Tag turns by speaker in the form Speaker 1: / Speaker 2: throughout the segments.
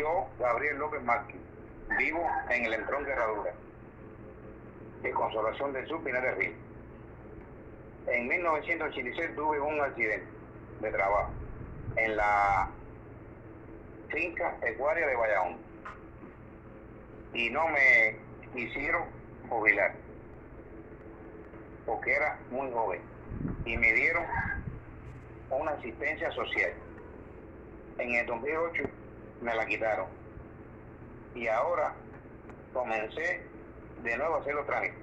Speaker 1: Yo, Gabriel López Márquez, vivo en el Entrón de Herradura, de Consolación del Sur, Pinar del Río. En 1986 tuve un accidente de trabajo en la finca Ecuaria de Bayamón y no me quisieron jubilar porque era muy joven y me dieron una asistencia social. En el 2008 me la quitaron y ahora comencé de nuevo a hacer los trámites.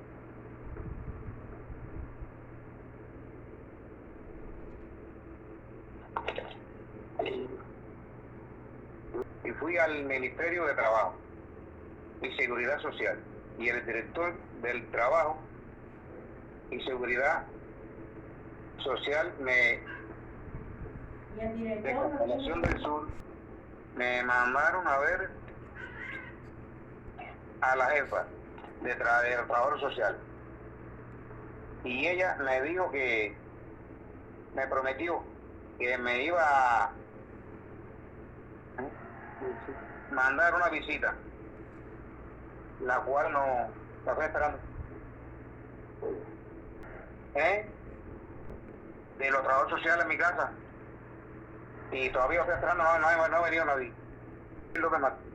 Speaker 1: Y fui al Ministerio de Trabajo y Seguridad Social y el director del Trabajo y Seguridad Social de Consolación del Sur me mandaron a ver a la jefa de Trabajo Social y ella me dijo que me prometió que me iba a mandar una visita, la cual no la estoy esperando. De los trabajos sociales en mi casa y todavía estoy esperando, no ha venido nadie. Lo que más.